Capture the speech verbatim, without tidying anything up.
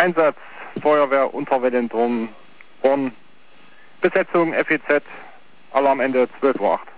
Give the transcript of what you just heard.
Einsatz Feuerwehr Unterwellendrum Bonn. Besetzung F E Z. Alarmende zwölf Uhr acht.